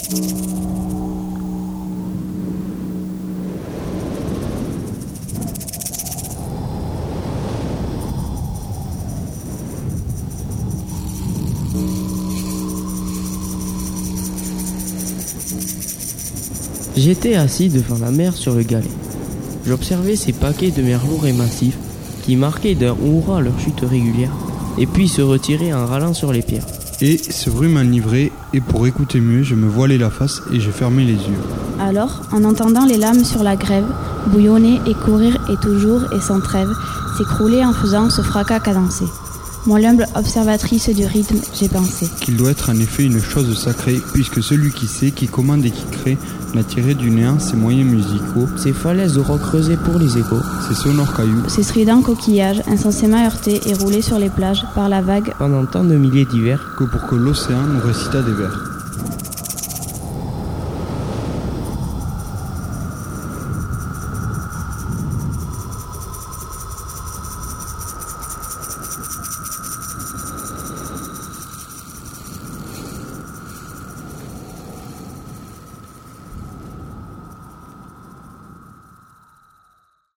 J'étais assis devant la mer sur le galet. J'observais ces paquets de mer lourds et massifs qui marquaient d'un hurrah leur chute régulière et puis se retiraient en râlant sur les pierres. Et ce bruit m'enivrait, et pour écouter mieux, je me voilais la face et je fermais les yeux. Alors, en entendant les lames sur la grève, bouillonner et courir et toujours et sans trêve, s'écrouler en faisant ce fracas cadencé. Moi, l'humble observatrice du rythme, j'ai pensé qu'il doit être en effet une chose sacrée, puisque celui qui sait, qui commande et qui crée, n'a tiré du néant ses moyens musicaux, ces falaises de roc creusées pour les échos, ces sonores cailloux, ces stridents coquillages incessamment heurtés et roulés sur les plages par la vague pendant tant de milliers d'hivers, que pour que l'océan nous récitât des vers.